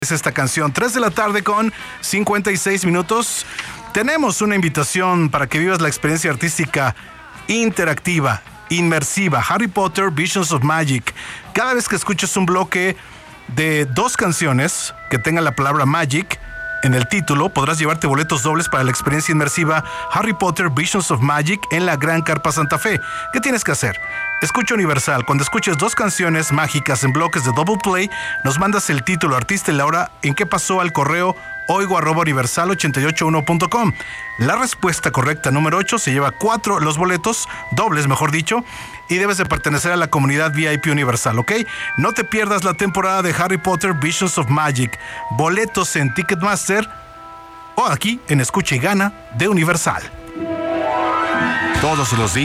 Es esta canción, 3 de la tarde con 56 minutos. Tenemos una invitación para que vivas la experiencia artística interactiva, inmersiva, Harry Potter Visions of Magic. Cada vez que escuches un bloque de 2 canciones que tengan la palabra Magic en el título, podrás llevarte boletos dobles para la experiencia inmersiva Harry Potter Visions of Magic en la Gran Carpa Santa Fe. ¿Qué tienes que hacer? Escucha Universal. Cuando escuches 2 canciones mágicas en bloques de double play, nos mandas el título, artista y la hora en qué pasó al correo oigo@universal881.com. La respuesta correcta número 8 se lleva 4 los boletos dobles, mejor dicho, y debes de pertenecer a la comunidad VIP Universal, ¿ok? No te pierdas la temporada de Harry Potter Visions of Magic. Boletos en Ticketmaster o aquí en Escucha y Gana de Universal. Todos los días